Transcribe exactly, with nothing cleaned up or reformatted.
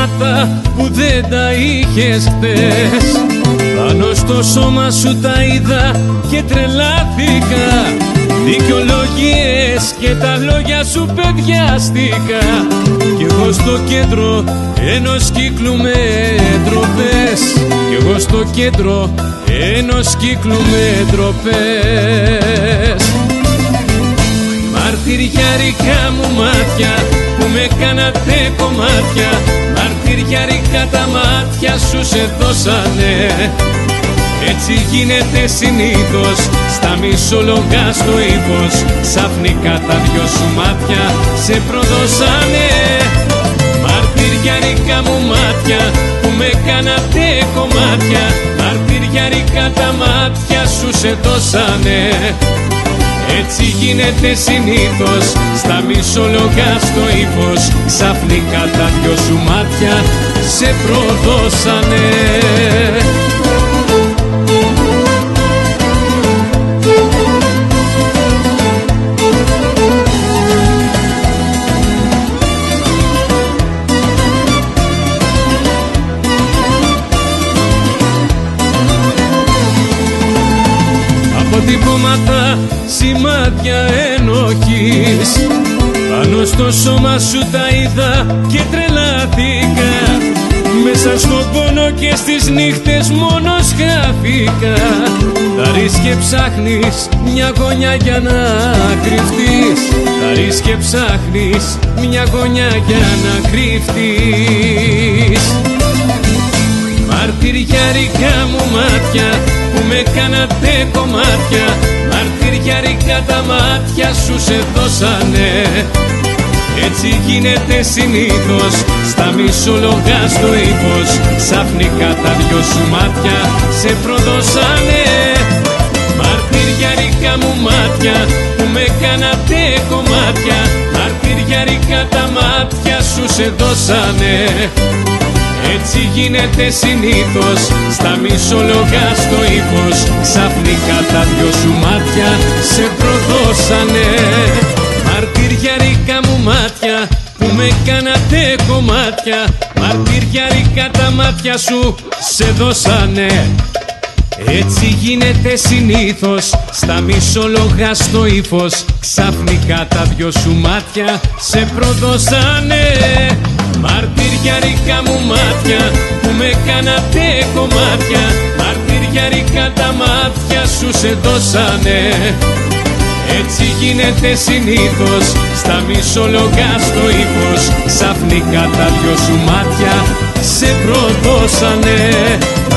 πατήματα που δεν τα είχες χτες. Πάνω στο σώμα σου τα είδα και τρελάθηκα. Δικαιολογίες και τα λόγια σου παιδιάστηκα. Κι εγώ στο κέντρο ενός κύκλου με ντροπές. Κι εγώ στο κέντρο ενός κύκλου με ντροπές. Μαρτυριάρικα μου μάτια που με κάνατε κομμάτια. Μαρτυριάρικα τα μάτια σου σε δώσανε. Έτσι γίνεται συνήθως, στα μισόλογα στο ύφος. Ξαφνικά τα δυο σου μάτια σε προδώσανε. Μαρτυριάρικα μου μάτια που με κάνατε κομμάτια. Μαρτυριάρικα τα μάτια σου σε δώσανε. Έτσι γίνεται συνήθως, στα μισόλογα στο ύφος. Ξαφνικά τα δυο σου μάτια σε προδώσανε. Αποτυπώματα, σημάδια ενοχής. Πάνω στο σώμα σου τα είδα και τρελάθηκα. Μέσα στον πόνο και στις νύχτες μόνος χάθηκα. Θα ρίσεις και ψάχνεις μια γωνιά για να κρυφτείς. Θα ρίσεις και ψάχνεις μια γωνιά για να κρυφτείς. Μαρτυριάρικα μου μάτια που με κάνατε κομμάτια. Μαρτυριάρικα τα μάτια σου σε δώσανε. Έτσι γίνεται συνήθως, στα μισόλογα στο ύφος. Ξαφνικά τα δυο σου μάτια σε προδώσανε. Μαρτυριάρικα μου μάτια που με κάνατε κομμάτια. Μαρτυριάρικα τα μάτια σου σε δώσανε. Έτσι γίνεται συνήθως, στα μισόλογα στο ύφος. Ξαφνικά τα δυο σου μάτια σε προδώσανε. Μαρτυριάρικα μου μάτια που με κάνατε κομμάτια. Μαρτυριάρικα τα μάτια σου σε δώσανε. Έτσι γίνεται συνήθως, στα μισόλογα στο ύφος. Ξαφνικά τα δυο σου μάτια σε προδώσανε. Μαρτυριάρικα μου μάτια που με κάνατε κομμάτια. Μαρτυριάρικα τα μάτια σου σε δώσανε. Έτσι γίνεται συνήθως, στα μισόλογα στο ύφος. Ξαφνικά τα δυο σου μάτια σε προδώσανε.